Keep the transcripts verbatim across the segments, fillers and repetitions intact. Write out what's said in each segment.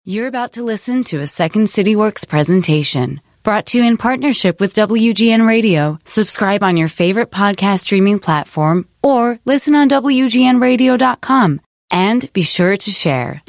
You're about to listen to a Second City Works presentation brought to you in partnership with W G N Radio. Subscribe on your favorite podcast streaming platform or listen on W G N radio dot com. And be sure to share.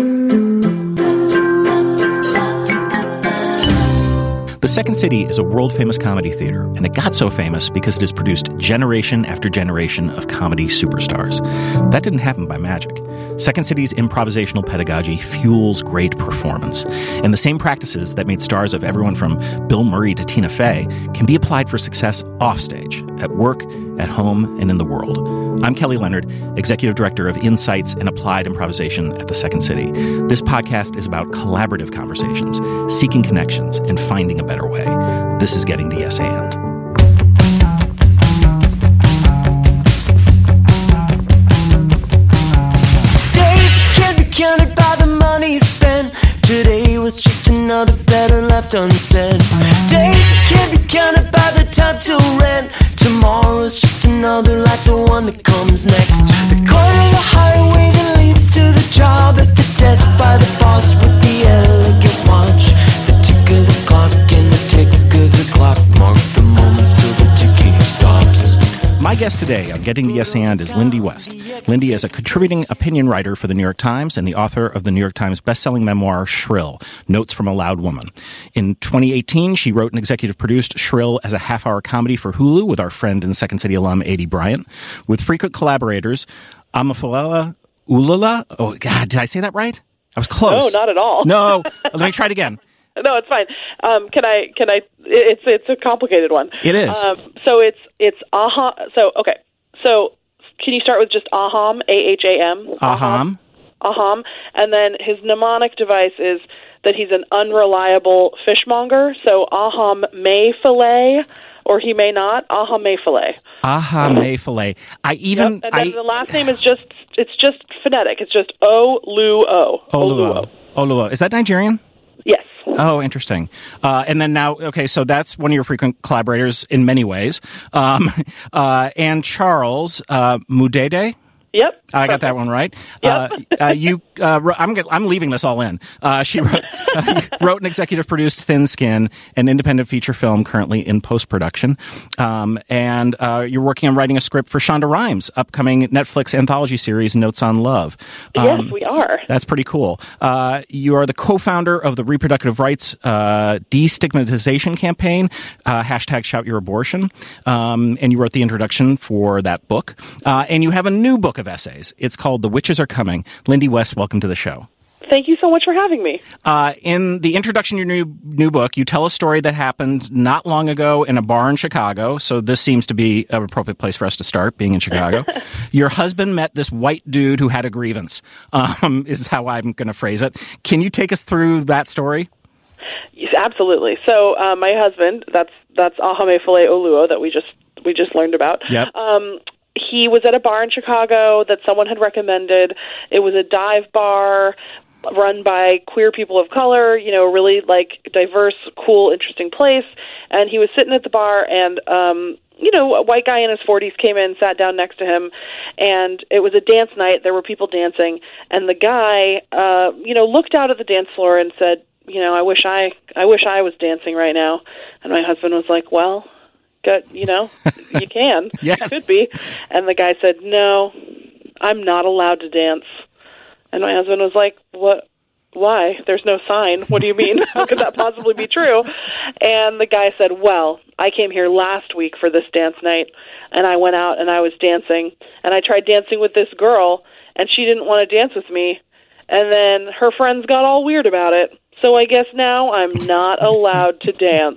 The Second City is a world-famous comedy theater, and it got so famous because it has produced generation after generation of comedy superstars. That didn't happen by magic. Second City's improvisational pedagogy fuels great performance, and the same practices that made stars of everyone from Bill Murray to Tina Fey can be applied for success offstage, at work, at home, and in the world. I'm Kelly Leonard, Executive Director of Insights and Applied Improvisation at the Second City. This podcast is about collaborative conversations, seeking connections, and finding a better way. This is Getting to Yes And. Days can't be counted by the money spent. Today was just another better left unsaid. Days can't be counted by the time to rent. Tomorrow's just another like the one that comes next. The corner of the highway that leads to the job, at the desk by the boss with the elegant watch. The tick of the clock and the tick of the clock mark the moments till the ticking stops. My guest today on Getting to Yes And is Lindy West. Lindy is a contributing opinion writer for the New York Times and the author of the New York Times bestselling memoir, Shrill, Notes from a Loud Woman. In twenty eighteen, she wrote and executive produced Shrill as a half-hour comedy for Hulu with our friend and Second City alum, Aidy Bryant, with frequent collaborators, Amafulela Ulala. Oh, God, did I say that right? I was close. No, not at all. No, let me try it again. No, it's fine. Um, can I? Can I? It's it's a complicated one. It is. Um, so it's it's Aham. So okay. So can you start with just Aham? A H A M. Aham. Aham. And then his mnemonic device is that he's an unreliable fishmonger. So Aham may fillet, or he may not. Aham may fillet. Aham may fillet. I even. Yep. And then I, the last name is just. It's just phonetic. It's just O Lu O. Oluo. Oluo. Is that Nigerian? Yes. Oh, interesting. Uh, and then now, okay, so that's one of your frequent collaborators in many ways. Um, uh, and Charles uh, Mudede. Yep. I got that one right. Yep. Uh, uh, you, uh, I'm, I'm leaving this all in. Uh, she wrote, uh, wrote and executive produced Thin Skin, an independent feature film currently in post-production. Um, and uh, you're working on writing a script for Shonda Rhimes' upcoming Netflix anthology series, Notes on Love. Um, yes, we are. That's pretty cool. Uh, you are the co-founder of the reproductive rights uh, destigmatization campaign, uh, hashtag Shout Your Abortion. Um, and you wrote the introduction for that book. Uh, and you have a new book of essays. It's called The Witches Are Coming. Lindy West, welcome to the show. Thank you so much for having me. Uh, in the introduction to your new new book, you tell a story that happened not long ago in a bar in Chicago. So this seems to be an appropriate place for us to start, being in Chicago. Your husband met this white dude who had a grievance, um, is how I'm going to phrase it. Can you take us through that story? Yes, absolutely. So uh, my husband, that's that's Ahame Filet Oluo that we just we just learned about. Yep. Um, he was at a bar in Chicago that someone had recommended. It was a dive bar run by queer people of color, you know, really like diverse, cool, interesting place. And he was sitting at the bar, and um, you know, a white guy in his forties came in, sat down next to him, and it was a dance night. There were people dancing, and the guy, uh, you know, looked out at the dance floor and said, you know, I wish I, I wish I was dancing right now. And my husband was like, well, good, you know, you can, Yes. you could be. And the guy said, no, I'm not allowed to dance. And my husband was like, what? Why? There's no sign. What do you mean? How could that possibly be true? And the guy said, well, I came here last week for this dance night, and I went out and I was dancing, and I tried dancing with this girl, and she didn't want to dance with me, and then her friends got all weird about it. So I guess now I'm not allowed to dance,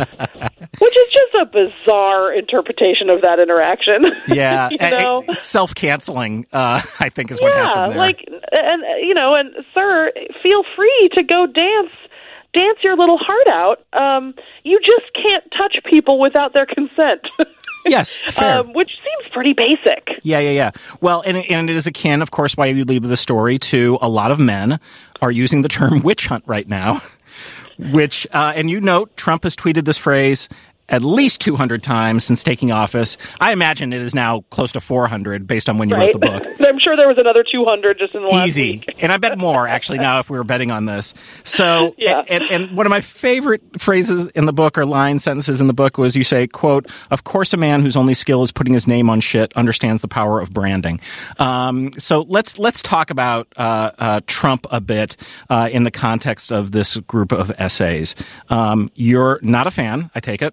which is just a bizarre interpretation of that interaction. Yeah, you know? self-canceling, uh, I think, is yeah, what happened there. like, and you know, and sir, feel free to go dance, dance your little heart out. Um, you just can't touch people without their consent. Yes, fair. Um, which seems pretty basic. Yeah, yeah, yeah. Well, and, and it is akin, of course, why you lead with the story, to a lot of men are using the term witch hunt right now, which, uh, and you note, Trump has tweeted this phrase, at least two hundred times since taking office. I imagine it is now close to four hundred based on when you right. wrote the book. I'm sure there was another two hundred just in the last Easy. week. And I bet more, actually, now if we were betting on this. So, yeah. and, and one of my favorite phrases in the book, or line sentences in the book, was you say, quote, "Of course a man whose only skill is putting his name on shit understands the power of branding." Um, so let's let's talk about uh, uh, Trump a bit uh, in the context of this group of essays. Um, you're not a fan, I take it?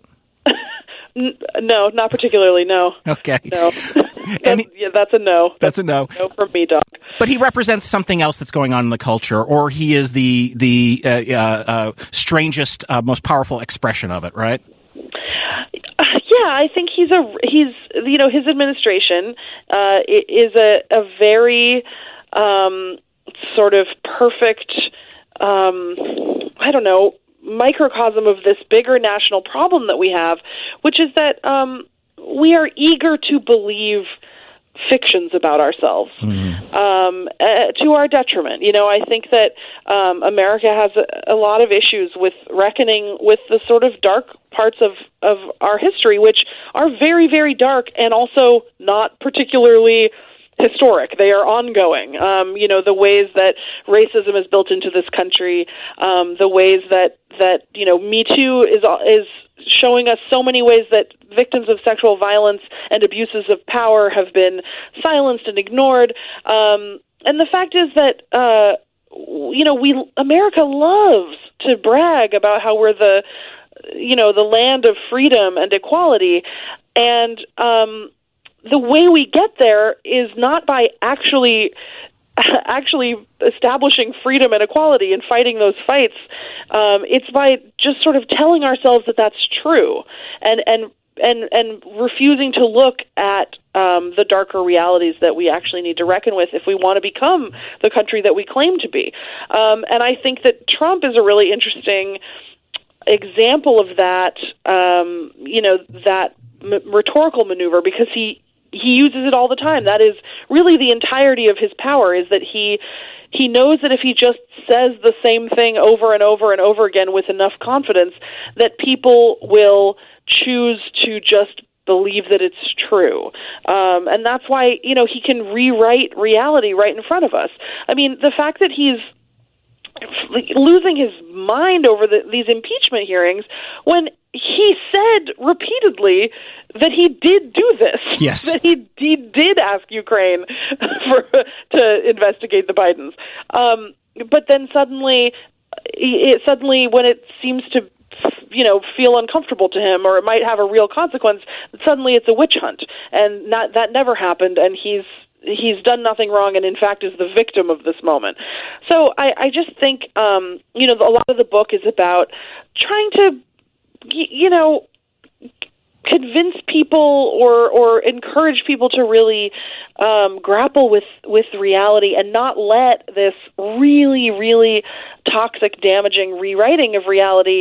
No, not particularly, no. Okay. No. And that's, yeah, that's a no. That's a no. No from me, Doc. But he represents something else that's going on in the culture, or he is the the uh, uh, uh, strangest, uh, most powerful expression of it, right? Yeah, I think he's a he's you know his administration uh, is a a very um, sort of perfect um, I don't know microcosm of this bigger national problem that we have, which is that um, we are eager to believe fictions about ourselves mm-hmm. um, uh, to our detriment. You know, I think that um, America has a, a lot of issues with reckoning with the sort of dark parts of, of our history, which are very, very dark and also not particularly historic. They are ongoing. Um, you know, the ways that racism is built into this country, um, the ways that, that, you know, Me Too is is showing us so many ways that victims of sexual violence and abuses of power have been silenced and ignored. Um, and the fact is that, uh, you know, we America loves to brag about how we're the, you know, the land of freedom and equality. And um, the way we get there is not by actually actually establishing freedom and equality and fighting those fights. Um, it's by just sort of telling ourselves that that's true and and and, and refusing to look at um, the darker realities that we actually need to reckon with if we want to become the country that we claim to be. Um, and I think that Trump is a really interesting example of that, um, you know, that m- rhetorical maneuver, because he He uses it all the time. That is really the entirety of his power, is that he he knows that if he just says the same thing over and over and over again with enough confidence, that people will choose to just believe that it's true. Um, and that's why, you know, he can rewrite reality right in front of us. I mean, the fact that he's losing his mind over the, these impeachment hearings when he said repeatedly that he did do this. Yes. That he, he did ask Ukraine for, to investigate the Bidens. Um, but then suddenly, it, suddenly when it seems to, you know, feel uncomfortable to him, or it might have a real consequence, suddenly it's a witch hunt. And not, that never happened, and he's he's done nothing wrong, and in fact is the victim of this moment. So I, I just think, um, you know, a lot of the book is about trying to, you know, convince people or or encourage people to really um, grapple with, with reality and not let this really, really toxic, damaging rewriting of reality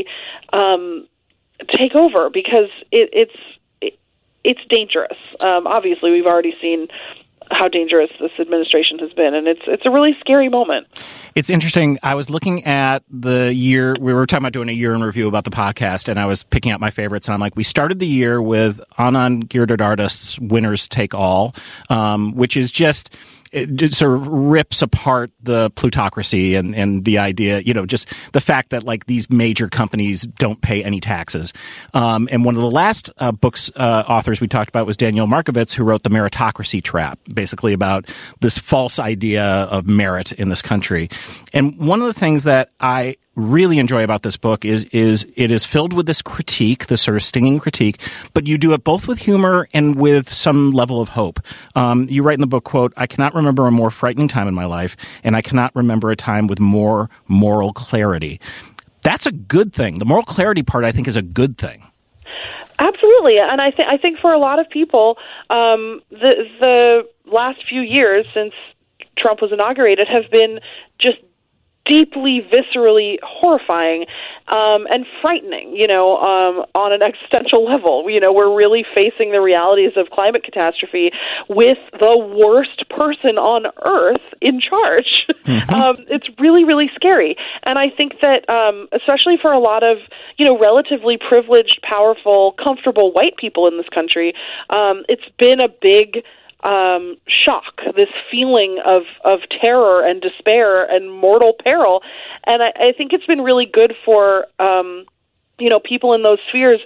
um, take over, because it, it's it, it's dangerous. Um, obviously, we've already seen how dangerous this administration has been, and it's it's a really scary moment. It's interesting. I was looking at the year, we were talking about doing a year in review about the podcast, and I was picking out my favorites, and I'm like, we started the year with Anand Giridharadas' Winners Take All, um, which is just, it sort of rips apart the plutocracy and, and the idea, you know, just the fact that like these major companies don't pay any taxes. Um, and one of the last uh, books uh, authors we talked about was Daniel Markovits, who wrote The Meritocracy Trap, basically about this false idea of merit in this country. And one of the things that I really enjoy about this book is is it is filled with this critique, this sort of stinging critique, but you do it both with humor and with some level of hope. Um, you write in the book, quote, "I cannot remember a more frightening time in my life, and I cannot remember a time with more moral clarity." That's a good thing. The moral clarity part, I think, is a good thing. Absolutely, and I think I think for a lot of people, um, the the last few years since Trump was inaugurated have been just deeply, viscerally horrifying um, and frightening, you know, um, on an existential level. You know, we're really facing the realities of climate catastrophe with the worst person on Earth in charge. Mm-hmm. Um, it's really, really scary. And I think that, um, especially for a lot of, you know, relatively privileged, powerful, comfortable white people in this country, um, it's been a big Um, shock, this feeling of, of terror and despair and mortal peril. And I, I think it's been really good for, um, you know, people in those spheres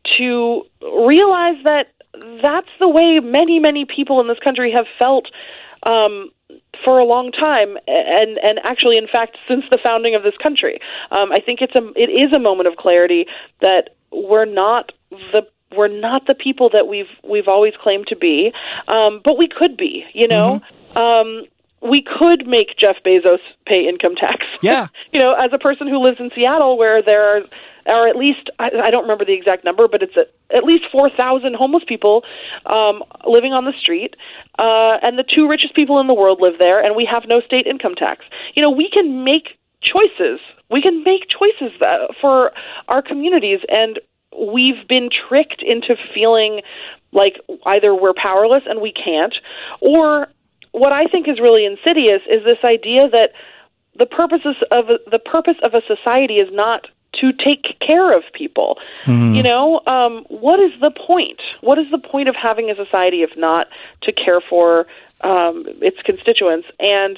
to realize that that's the way many, many people in this country have felt um, for a long time, and, and actually, in fact, since the founding of this country. Um, I think it's a, it is a moment of clarity that we're not the We're not the people that we've we've always claimed to be, um, but we could be. You know, mm-hmm. um, we could make Jeff Bezos pay income tax. Yeah, you know, as a person who lives in Seattle, where there are, are at least I, I don't remember the exact number, but it's a, at least four thousand homeless people um, living on the street, uh, and the two richest people in the world live there, and we have no state income tax. You know, we can make choices. We can make choices that, for our communities, and we've been tricked into feeling like either we're powerless and we can't, or what I think is really insidious is this idea that the purposes of the purpose of a society is not to take care of people. Mm-hmm. You know, um, what is the point? What is the point of having a society if not to care for um, its constituents? And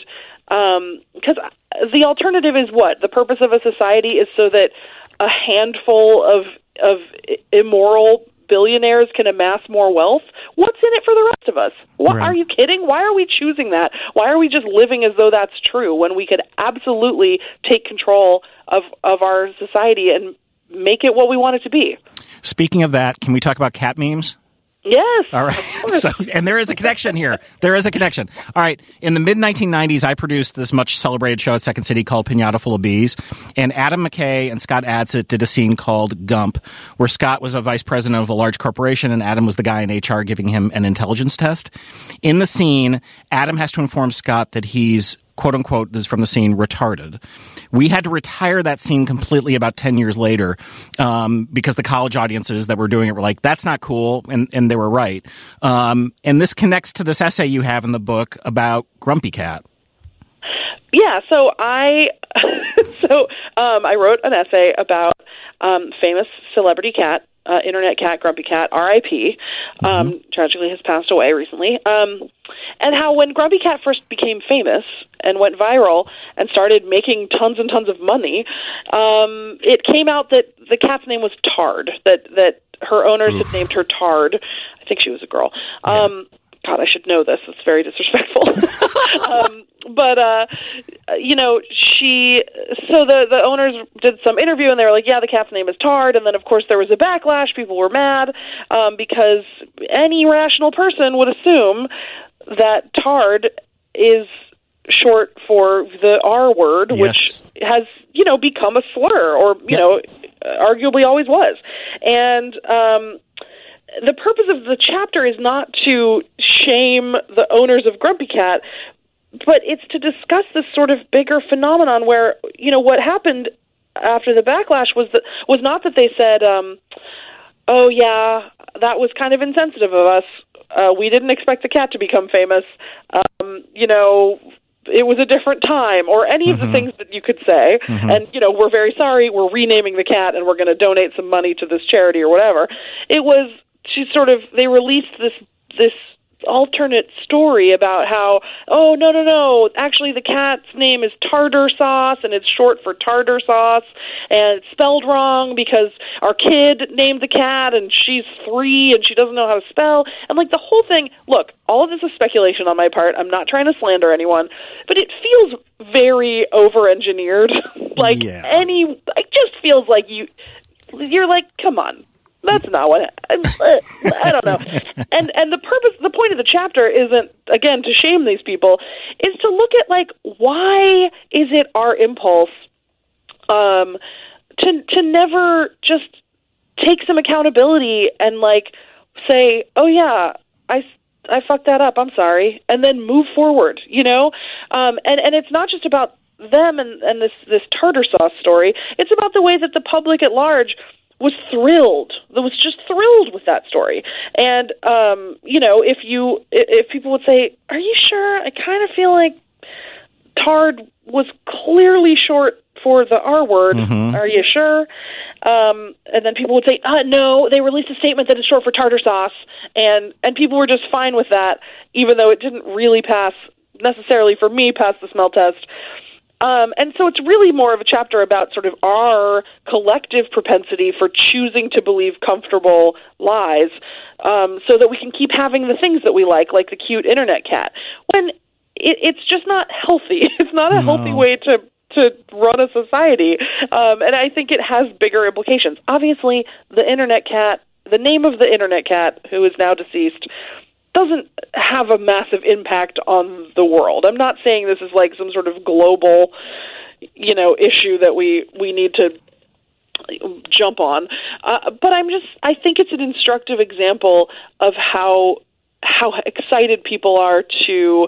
because um, the alternative is what? The purpose of a society is so that a handful of of immoral billionaires can amass more wealth. What's in it for the rest of us? What, right. Are you kidding? Why are we choosing that? Why are we just living as though that's true when we could absolutely take control of, of our society and make it what we want it to be? Speaking of that, can we talk about cat memes? Yes. All right. So, and there is a connection here. There is a connection. All right. In the mid nineteen nineties, I produced this much celebrated show at Second City called Pinata Full of Bees. And Adam McKay and Scott Adsit did a scene called Gump, where Scott was a vice president of a large corporation and Adam was the guy in H R giving him an intelligence test. In the scene, Adam has to inform Scott that he's, quote unquote, this is from the scene, retarded. We had to retire that scene completely about ten years later um, because the college audiences that were doing it were like, that's not cool, and, and they were right. Um, and this connects to this essay you have in the book about Grumpy Cat. Yeah, so I so um, I wrote an essay about um, famous celebrity cat, uh, internet cat, Grumpy Cat, R I P, um, mm-hmm. tragically has passed away recently, um, and how when Grumpy Cat first became famous and went viral and started making tons and tons of money, um, it came out that the cat's name was Tard, that, that her owners Oof. had named her Tard. I think she was a girl. Yeah. Um, God, I should know this. It's very disrespectful. um, but, uh, you know, she, so the, the owners did some interview and they were like, yeah, the cat's name is Tard. And then, of course, there was a backlash. People were mad um, because any rational person would assume that Tard is short for the R word, yes. which has, you know, become a slur or, you yep. know, arguably always was. And, um, the purpose of the chapter is not to shame the owners of Grumpy Cat, but it's to discuss this sort of bigger phenomenon where, you know, what happened after the backlash was that was not that they said, um, oh, yeah, that was kind of insensitive of us. Uh, we didn't expect the cat to become famous. Um, you know, it was a different time, or any of mm-hmm. the things that you could say. Mm-hmm. And, you know, we're very sorry, we're renaming the cat, and we're going to donate some money to this charity or whatever. It was, she sort of, they released this this alternate story about how, oh, no, no, no, actually the cat's name is Tartar Sauce, and it's short for tartar sauce, and it's spelled wrong because our kid named the cat, and she's three, and she doesn't know how to spell. And, like, the whole thing, look, all of this is speculation on my part. I'm not trying to slander anyone, but it feels very over-engineered. like, yeah. any, it just feels like you, you're like, come on. That's not what I, I don't know. And and the purpose, the point of the chapter isn't, again, to shame these people, is to look at, like, why is it our impulse um, to to never just take some accountability and, like, say, oh, yeah, I, I fucked that up, I'm sorry, and then move forward, you know? Um, and, and it's not just about them and, and this, this tartar sauce story. It's about the way that the public at large was thrilled. That was just thrilled with that story. And, um, you know, if you, if people would say, are you sure? I kind of feel like Tard was clearly short for the R word. Mm-hmm. Are you sure? Um, and then people would say, uh, no, they released a statement that it's short for tartar sauce. And, and people were just fine with that, even though it didn't really pass, necessarily for me, pass the smell test. Um, and so it's really more of a chapter about sort of our collective propensity for choosing to believe comfortable lies, um, so that we can keep having the things that we like, like the cute internet cat, when it, it's just not healthy. It's not a no. healthy way to to run a society. Um, and I think it has bigger implications. Obviously, the internet cat, the name of the internet cat, who is now deceased, doesn't have a massive impact on the world. I'm not saying this is like some sort of global, you know, issue that we, we need to jump on. Uh, but I'm just, I think it's an instructive example of how, how excited people are to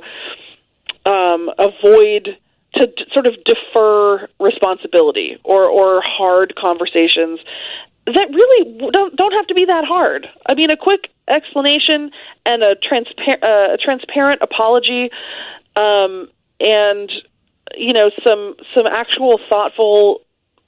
um, avoid, to d- sort of defer responsibility or, or hard conversations that really don't don't have to be that hard. I mean, a quick explanation and a transparent uh, a transparent apology, um, and you know some some actual thoughtful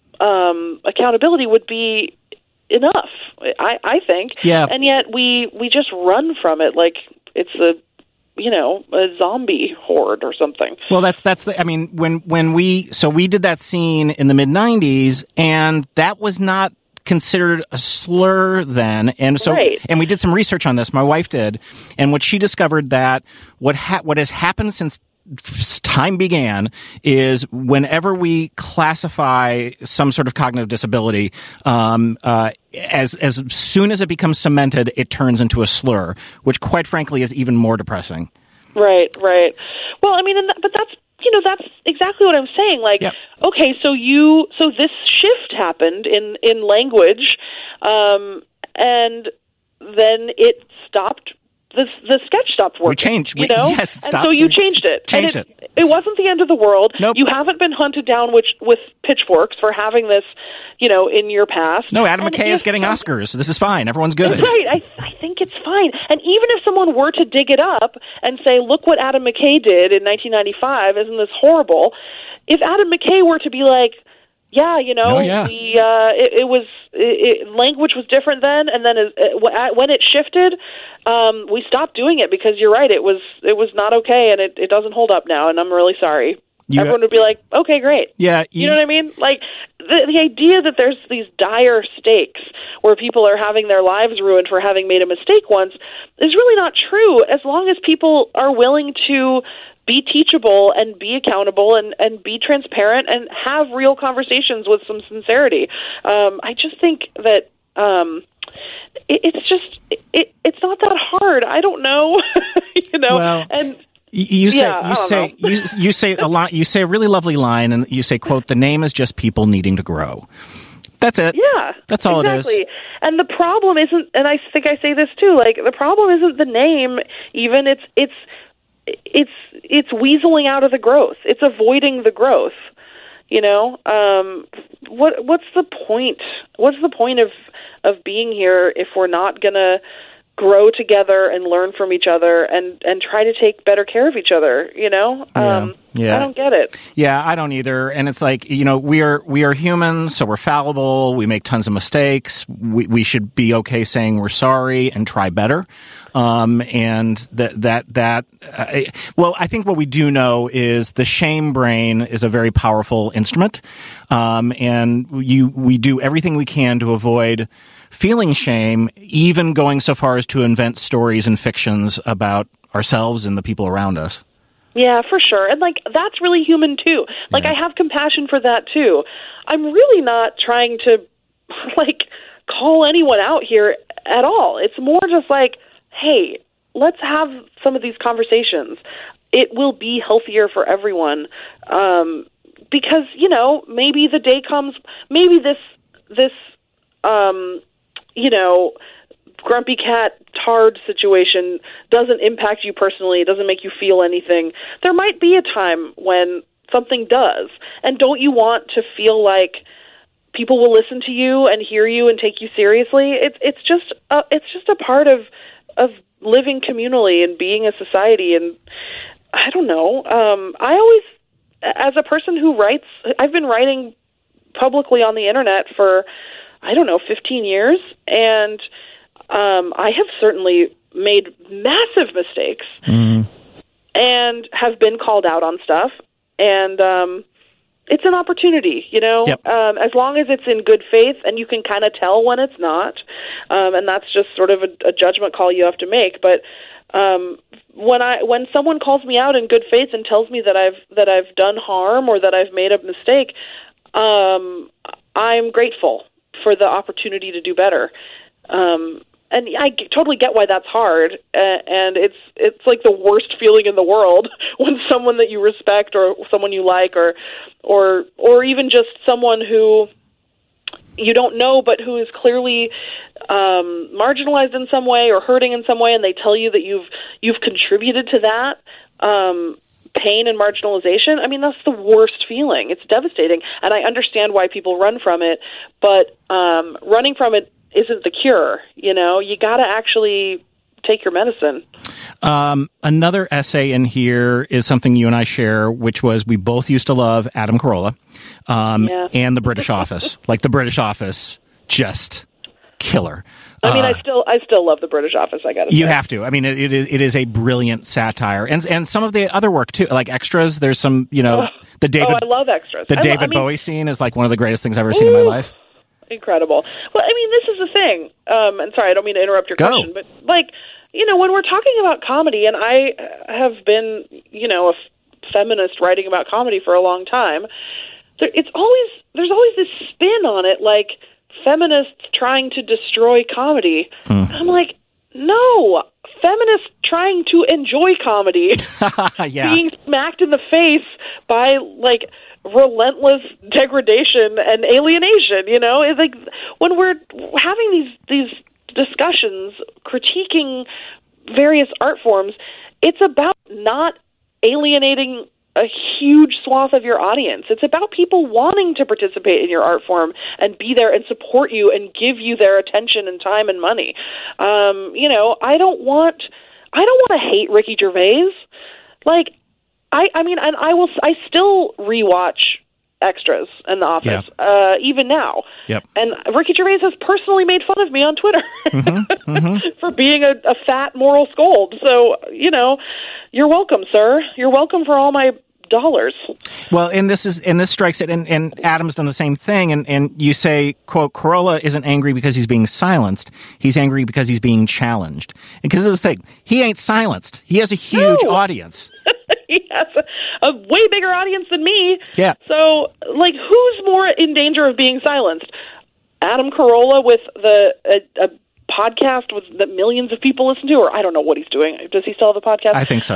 um, accountability would be enough. I, I think. Yeah. And yet we we just run from it like it's a you know a zombie horde or something. Well, that's that's the. I mean, when when we so we did that scene in the mid nineties, and that was not considered a slur then, and so right. and we did some research on this. My wife did, and what she discovered that what ha- what has happened since time began is whenever we classify some sort of cognitive disability, um, uh, as as soon as it becomes cemented, it turns into a slur, which quite frankly is even more depressing. Right, right. Well, I mean, and that, but that's you know that's exactly what I'm saying. Like, yep. okay, so you so this shift happened in in language, um, and then it stopped. The the sketch stopped working. We changed. You we, know? Yes, it and stopped. so you changed it. Changed and it. it. It wasn't the end of the world. Nope. You haven't been hunted down which, with pitchforks for having this, you know, in your past. No, Adam and McKay is getting Oscars. This is fine. Everyone's good. Right. I I think it's fine. And even if someone were to dig it up and say, look what Adam McKay did in nineteen ninety-five, isn't this horrible? If Adam McKay were to be like, yeah, you know, oh, yeah. the uh, it, it was it, it, language was different then, and then it, it, when it shifted, um, we stopped doing it because you're right, it was it was not okay, and it, it doesn't hold up now, and I'm really sorry. You Everyone would be like, okay, great. Yeah, you, you know what I mean? Like the the idea that there's these dire stakes where people are having their lives ruined for having made a mistake once is really not true. As long as people are willing to be teachable and be accountable and, and be transparent and have real conversations with some sincerity. Um, I just think that um, it, it's just it, it's not that hard. I don't know, you know. Well, and you say yeah, you say you, you say a lot. You say a really lovely line, and you say, "quote The name is just people needing to grow." That's it. Yeah, that's all exactly. it is. And the problem isn't, and I think I say this too. Like the problem isn't the name. Even it's it's. It's it's weaseling out of the growth. It's avoiding the growth. You know, um, what what's the point? What's the point of of being here if we're not gonna grow together and learn from each other and, and try to take better care of each other? You know, um, yeah. Yeah. I don't get it. Yeah, I don't either. And it's like, you know, we are we are human, so we're fallible. We make tons of mistakes. We we should be okay saying we're sorry and try better. Um, and that, that, that, uh, well, I think what we do know is the shame brain is a very powerful instrument. Um, and you, we do everything we can to avoid feeling shame, even going so far as to invent stories and fictions about ourselves and the people around us. Yeah, for sure. And, like, that's really human, too. Like, yeah. I have compassion for that, too. I'm really not trying to, like, call anyone out here at all. It's more just like, hey, let's have some of these conversations. It will be healthier for everyone um, because, you know, maybe the day comes, maybe this, this um, you know, grumpy cat Tard situation doesn't impact you personally. It doesn't make you feel anything. There might be a time when something does. And don't you want to feel like people will listen to you and hear you and take you seriously? It's it's just a, it's just a part of of living communally and being a society. And I don't know. Um, I always, as a person who writes, I've been writing publicly on the internet for, I don't know, fifteen years, and um, I have certainly made massive mistakes mm. and have been called out on stuff. And um, it's an opportunity, you know, yep. um, as long as it's in good faith and you can kind of tell when it's not. Um, and that's just sort of a, a judgment call you have to make. But um, when I when someone calls me out in good faith and tells me that I've that I've done harm or that I've made a mistake, um, I'm grateful for the opportunity to do better. Um, and I g- totally get why that's hard, uh, and it's it's like the worst feeling in the world when someone that you respect or someone you like or or or even just someone who you don't know but who is clearly um, marginalized in some way or hurting in some way, and they tell you that you've you've contributed to that um, pain and marginalization. I mean, that's the worst feeling. It's devastating, and I understand why people run from it, but um, running from it isn't the cure. You know, you got to actually take your medicine. Um, another essay in here is something you and I share, which was we both used to love Adam Carolla um, yeah. and the British Office. Like the British Office, just killer. I mean, uh, I still, I still love the British Office. I got to say, you have to. I mean, it, it is, it is a brilliant satire, and and some of the other work too, like Extras. There's some, you know, oh, the David. Oh, I love Extras. The I David lo- I mean, Bowie scene is like one of the greatest things I've ever seen in my life. Incredible. Well, I mean, this is the thing. Um, and sorry, I don't mean to interrupt your Go. question, but like, you know, when we're talking about comedy, and I have been, you know, a f- feminist writing about comedy for a long time, there, it's always there's always this spin on it, like feminists trying to destroy comedy. Mm. I'm like, no, feminists trying to enjoy comedy, yeah. being smacked in the face by like relentless degradation and alienation. You know, it's like when we're having these these discussions critiquing various art forms, it's about not alienating a huge swath of your audience. It's about people wanting to participate in your art form and be there and support you and give you their attention and time and money. Um, you know, I don't want I don't want to hate Ricky Gervais. Like, I, I mean, and I will. I still rewatch Extras and The Office, yeah. uh, even now. Yep. And Ricky Gervais has personally made fun of me on Twitter mm-hmm, mm-hmm. for being a, a fat moral scold. So, you know, you're welcome, sir. You're welcome for all my dollars. Well, and this is and this strikes it, and, and Adam's done the same thing. And, and you say, quote, Carolla isn't angry because he's being silenced. He's angry because he's being challenged. Because of the thing, he ain't silenced. He has a huge no. audience. He has a, a way bigger audience than me. Yeah. So, like, who's more in danger of being silenced? Adam Carolla with the a, a podcast with that millions of people listen to, or I don't know what he's doing. Does he still have a podcast? I think so.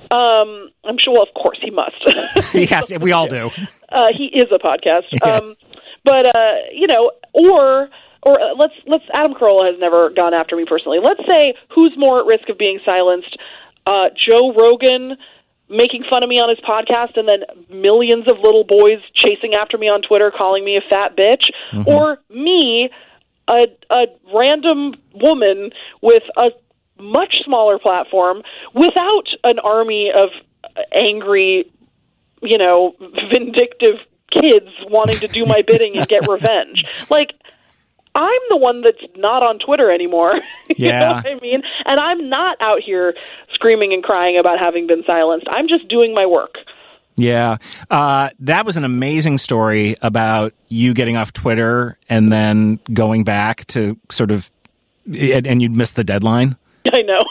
Um, I'm sure. Well, of course, he must. He has. We all do. Uh, he is a podcast. Yes. Um, but uh, you know, or or uh, let's let's. Adam Carolla has never gone after me personally. Let's say who's more at risk of being silenced? Uh, Joe Rogan making fun of me on his podcast, and then millions of little boys chasing after me on Twitter, calling me a fat bitch, mm-hmm. or me, a a random woman with a much smaller platform without an army of angry, you know, vindictive kids wanting to do my bidding and get revenge. Like, I'm the one that's not on Twitter anymore. you Yeah. know what I mean? And I'm not out here screaming and crying about having been silenced. I'm just doing my work. Yeah. Uh, that was an amazing story about you getting off Twitter and then going back to sort of, and, and you'd missed the deadline. I know.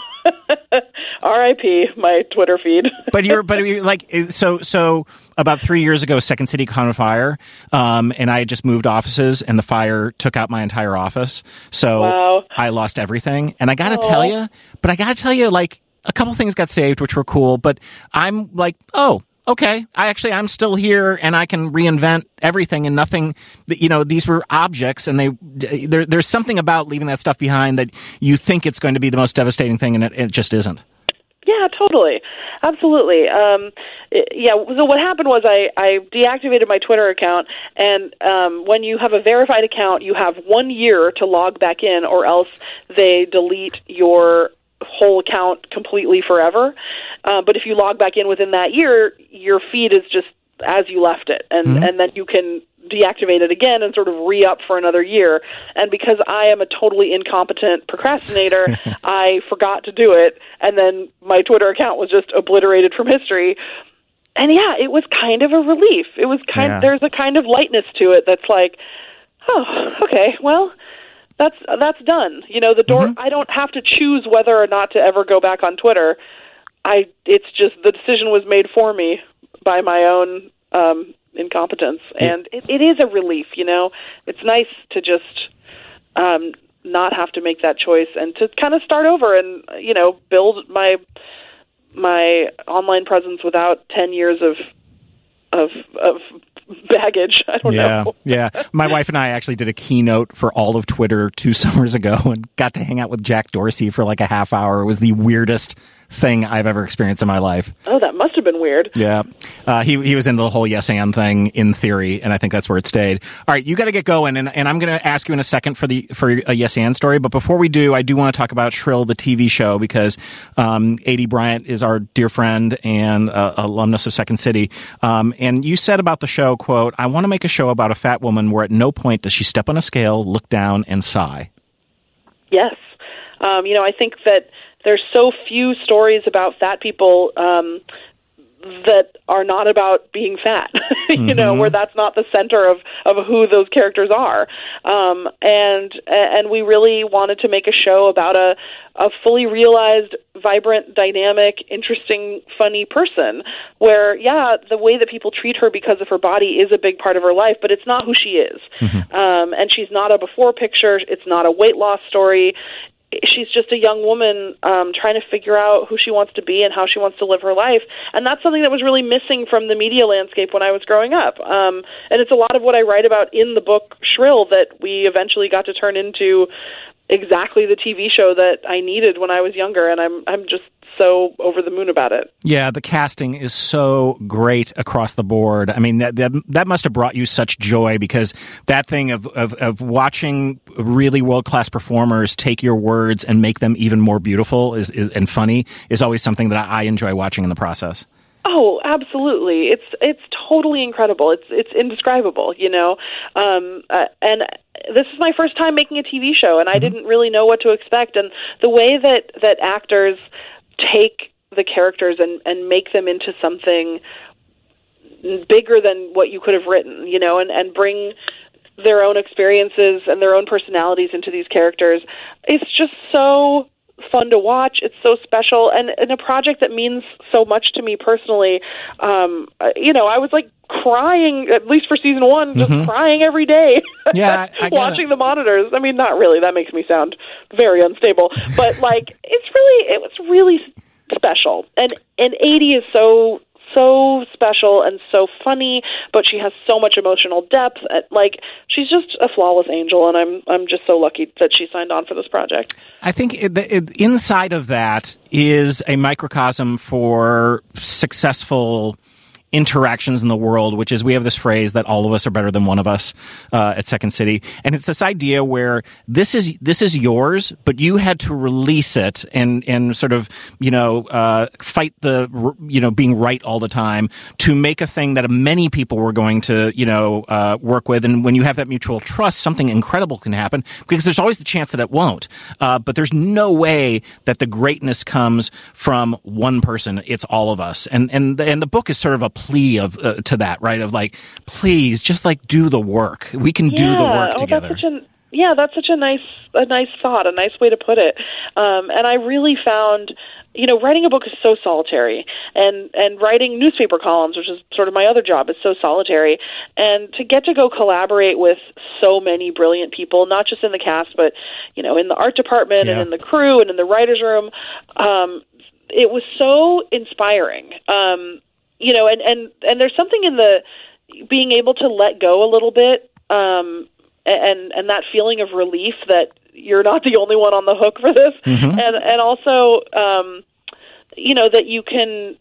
R I P my Twitter feed. But you're, but you're like, so, so about three years ago, Second City caught on fire, um, and I had just moved offices, and the fire took out my entire office. So wow. I lost everything. And I got to Aww. tell you, but I got to tell you, like, a couple things got saved, which were cool, but I'm like, oh, okay, I actually, I'm still here and I can reinvent everything and nothing, you know, these were objects and they, there, there's something about leaving that stuff behind that you think it's going to be the most devastating thing and it, it just isn't. Yeah, totally. Absolutely. Um, it, yeah, so what happened was I, I deactivated my Twitter account, and um, when you have a verified account, you have one year to log back in, or else they delete your whole account completely forever. Uh, but if you log back in within that year, your feed is just as you left it, and, mm-hmm. and then you can deactivate it again and sort of re-up for another year. And because I am a totally incompetent procrastinator, I forgot to do it, and then my Twitter account was just obliterated from history. And yeah, it was kind of a relief. It was kind yeah. there's a kind of lightness to it that's like, oh, okay, well, that's that's done. You know, the door mm-hmm. I don't have to choose whether or not to ever go back on Twitter. I it's just the decision was made for me by my own um incompetence, and it, it is a relief. You know, it's nice to just um, not have to make that choice and to kind of start over and, you know, build my my online presence without ten years of of of baggage. I don't yeah, know. yeah. My wife and I actually did a keynote for all of Twitter two summers ago and got to hang out with Jack Dorsey for like a half hour. It was the weirdest thing I've ever experienced in my life. Oh, that must have been weird. Yeah. Uh, he he was into the whole yes and thing in theory, and I think that's where it stayed. All right, you got to get going, and, and I'm going to ask you in a second for the for a yes and story, but before we do, I do want to talk about Shrill, the T V show, because um, Aidy Bryant is our dear friend and uh, alumnus of Second City, um, and you said about the show, quote, "I want to make a show about a fat woman where at no point does she step on a scale, look down, and sigh." Yes. Um, you know, I think that there's so few stories about fat people um, that are not about being fat, you mm-hmm. know, where that's not the center of, of who those characters are. Um, and and we really wanted to make a show about a, a fully realized, vibrant, dynamic, interesting, funny person where, yeah, the way that people treat her because of her body is a big part of her life, but it's not who she is. Mm-hmm. Um, and she's not a before picture. It's not a weight loss story. She's just a young woman um, trying to figure out who she wants to be and how she wants to live her life. And that's something that was really missing from the media landscape when I was growing up. Um, and it's a lot of what I write about in the book Shrill that we eventually got to turn into exactly the T V show that I needed when I was younger. And I'm I'm just so over the moon about it. Yeah, the casting is so great across the board. I mean, that that, that must have brought you such joy, because that thing of, of, of watching really world-class performers take your words and make them even more beautiful is, is and funny is always something that I enjoy watching in the process. Oh, absolutely. It's it's totally incredible. It's it's indescribable, you know. Um, uh, and this is my first time making a T V show, and I mm-hmm. didn't really know what to expect. And the way that, that actors take the characters and, and make them into something bigger than what you could have written, you know, and, and bring their own experiences and their own personalities into these characters. It's just so fun to watch. It's so special, and, and a project that means so much to me personally. Um, you know, I was like crying, at least for season one, just mm-hmm. crying every day. Yeah, I, I watching the monitors. I mean, not really. That makes me sound very unstable, but like it's really, it was really special. And and Aidy is so so special and so funny, but she has so much emotional depth. Like, she's just a flawless angel, and I'm I'm just so lucky that she signed on for this project. I think it, it, inside of that is a microcosm for successful interactions in the world, which is we have this phrase that all of us are better than one of us uh, at Second City, and it's this idea where this is this is yours, but you had to release it and and sort of you know uh, fight the you know being right all the time to make a thing that many people were going to you know uh, work with. And when you have that mutual trust, something incredible can happen, because there's always the chance that it won't. Uh, but there's no way that the greatness comes from one person. It's all of us, and and and the book is sort of a plea of uh, to that, right? Of like, please, just like do the work. We can yeah. do the work oh, together. That's such a, yeah, that's such a nice, a nice thought, a nice way to put it. Um, and I really found, you know, writing a book is so solitary, and and writing newspaper columns, which is sort of my other job, is so solitary. And to get to go collaborate with so many brilliant people, not just in the cast, but you know, in the art department yeah. and in the crew and in the writers' room, um, it was so inspiring. Um, You know, and, and, and there's something in the being able to let go a little bit, um, and and that feeling of relief that you're not the only one on the hook for this, mm-hmm. and and also um, you know, that you can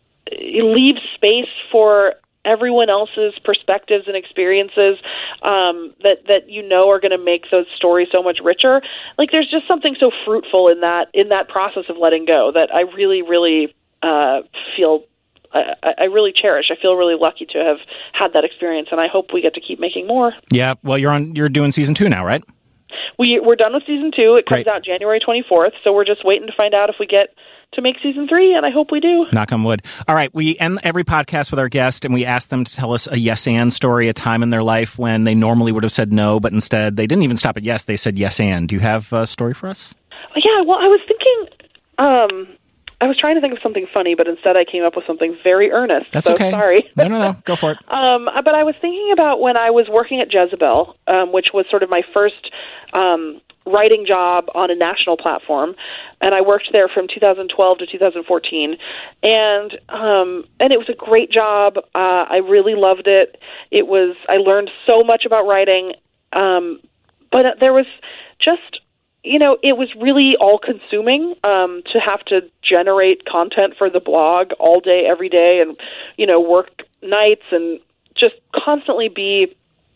leave space for everyone else's perspectives and experiences um, that that you know are going to make those stories so much richer. Like, there's just something so fruitful in that in that process of letting go that I really, really uh, feel I, I really cherish. I feel really lucky to have had that experience, and I hope we get to keep making more. Yeah. Well, you're on. You're doing season two now, right? We we're done with season two. It comes Great. out January twenty-fourth, so we're just waiting to find out if we get to make season three, and I hope we do. Knock on wood. All right, we end every podcast with our guest, and we ask them to tell us a yes and story, a time in their life when they normally would have said no, but instead they didn't even stop at yes, they said yes and. Do you have a story for us? Yeah, well, I was thinking, um, I was trying to think of something funny, but instead I came up with something very earnest. That's so okay. Sorry. No, no, no. Go for it. um, but I was thinking about when I was working at Jezebel, um, which was sort of my first um, writing job on a national platform, and I worked there from two thousand twelve to two thousand fourteen, and um, and it was a great job. Uh, I really loved it. It was I learned so much about writing, um, but there was just, you know, it was really all-consuming um, to have to generate content for the blog all day, every day, and, you know, work nights and just constantly be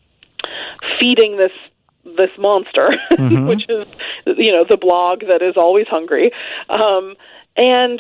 feeding this this monster, mm-hmm. which is, you know, the blog that is always hungry. Um, and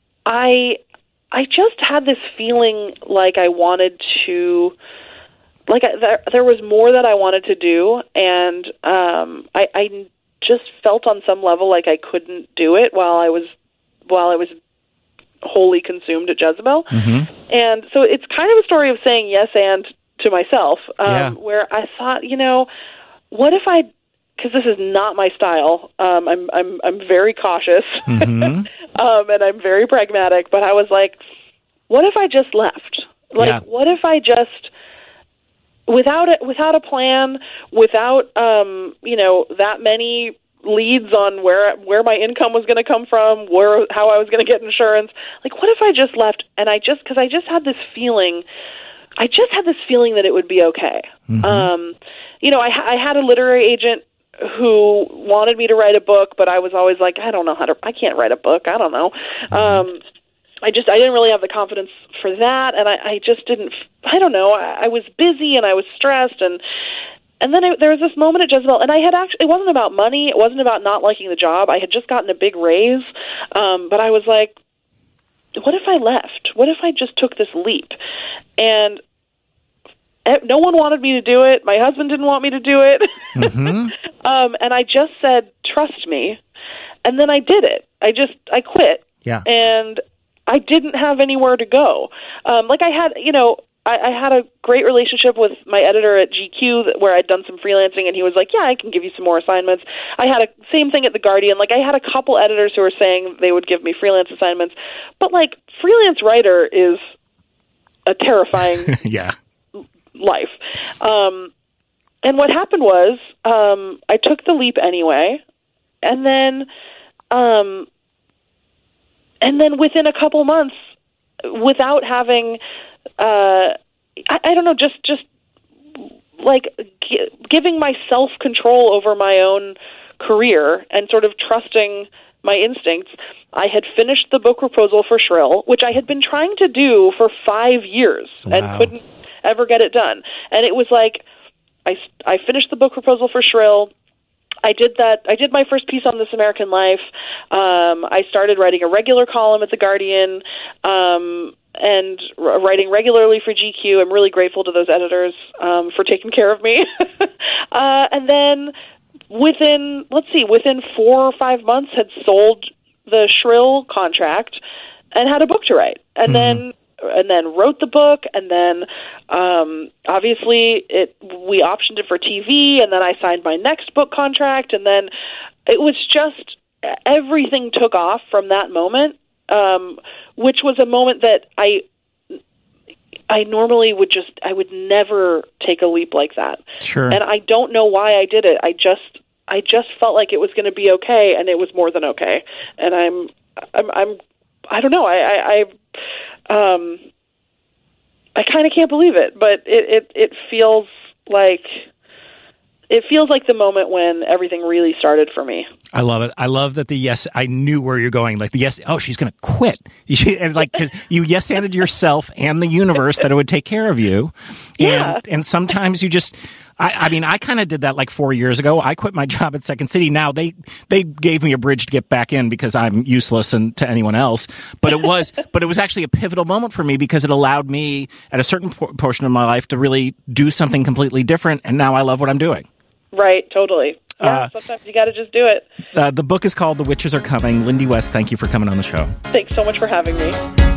I I just had this feeling like I wanted to, like I, there, there was more that I wanted to do, and um, I, I just felt on some level like I couldn't do it while I was while I was wholly consumed at Jezebel. Mm-hmm. And so it's kind of a story of saying yes and to myself, um, yeah. where I thought, you know, what if I, because this is not my style, um, I'm I'm I'm very cautious, mm-hmm. um, and I'm very pragmatic, but I was like, what if I just left? Like, yeah. what if I just, without a, without a plan, without, um, you know, that many leads on where where my income was going to come from, where how I was going to get insurance, like, what if I just left? And I just, because I just had this feeling, I just had this feeling that it would be okay. Mm-hmm. Um, you know, I, I had a literary agent who wanted me to write a book, but I was always like, I don't know how to, I can't write a book. I don't know. Mm-hmm. Um, I just, I didn't really have the confidence for that. And I, I just didn't, I don't know. I, I was busy and I was stressed. And, and then it, there was this moment at Jezebel, and I had actually, it wasn't about money. It wasn't about not liking the job. I had just gotten a big raise. Um, but I was like, what if I left? What if I just took this leap? And no one wanted me to do it. My husband didn't want me to do it. Mm-hmm. um, and I just said, trust me. And then I did it. I just, I quit. Yeah. And I didn't have anywhere to go. Um, like I had, you know, I, I had a great relationship with my editor at G Q that, where I'd done some freelancing, and he was like, yeah, I can give you some more assignments. I had a same thing at The Guardian. Like, I had a couple editors who were saying they would give me freelance assignments. But, like, freelance writer is a terrifying yeah. life. Um, and what happened was um, I took the leap anyway, and then um, and then within a couple months, without having, uh, I, I don't know, just just like g- giving myself control over my own career and sort of trusting my instincts, I had finished the book proposal for Shrill, which I had been trying to do for five years wow. and couldn't ever get it done. And it was like, I, I finished the book proposal for Shrill. I did that. I did my first piece on This American Life. Um, I started writing a regular column at The Guardian, um, and r- writing regularly for G Q. I'm really grateful to those editors um, for taking care of me. uh, and then within, let's see, within four or five months had sold the Shrill contract and had a book to write. And mm-hmm. then and then wrote the book, and then um, obviously it we optioned it for T V, and then I signed my next book contract, and then it was just everything took off from that moment, um, which was a moment that I I normally would just I would never take a leap like that. Sure. And I don't know why I did it. I just I just felt like it was going to be okay, and it was more than okay. And I'm I'm, I'm I don't know. I I, I Um, I kind of can't believe it, but it, it, it feels like it feels like the moment when everything really started for me. I love it. I love that the yes, I knew where you're going. Like the yes, oh, she's going to quit. And like, 'cause you yes-anded yourself and the universe that it would take care of you. Yeah. And, and sometimes you just, I, I mean, I kind of did that like four years ago. I quit my job at Second City. Now they, they gave me a bridge to get back in because I'm useless and to anyone else. But it was, but it was actually a pivotal moment for me because it allowed me at a certain por- portion of my life to really do something completely different. And now I love what I'm doing. Right. Totally. Yeah. Uh, sometimes you got to just do it. Uh, the book is called The Witches Are Coming. Lindy West, thank you for coming on the show. Thanks so much for having me.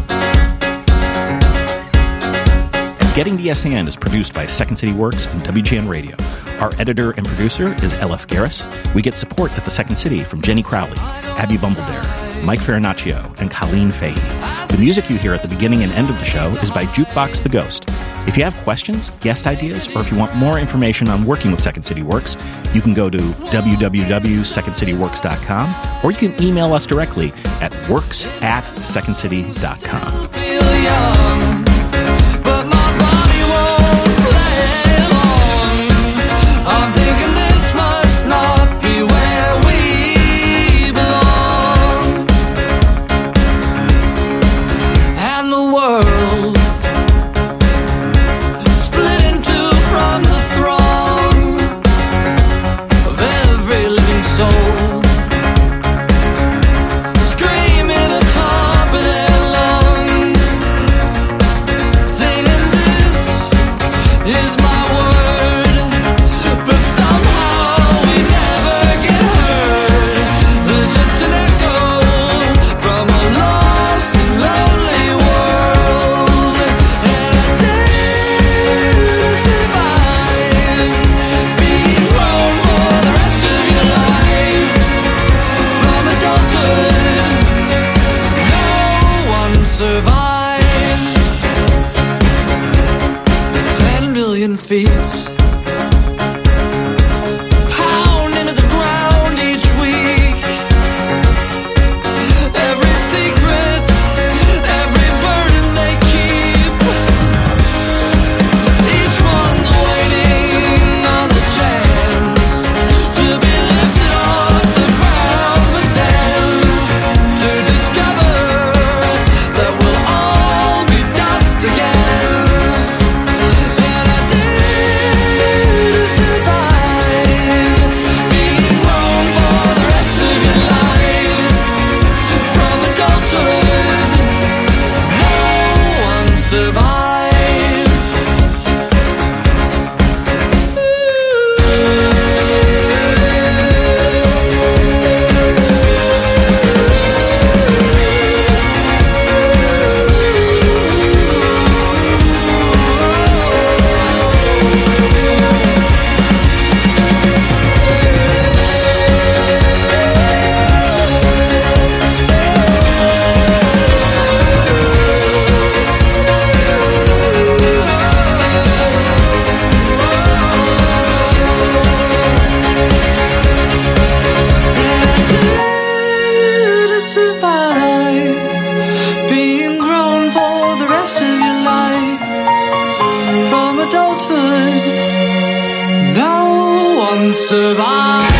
Getting the S A N is produced by Second City Works and W G N Radio. Our editor and producer is L F Garris. We get support at the Second City from Jenny Crowley, Abby Bumbledare, Mike Farinaccio, and Colleen Fahey. The music you hear at the beginning and end of the show is by Jukebox the Ghost. If you have questions, guest ideas, or if you want more information on working with Second City Works, you can go to w w w dot second city works dot com or you can email us directly at works at second city dot com. Survive.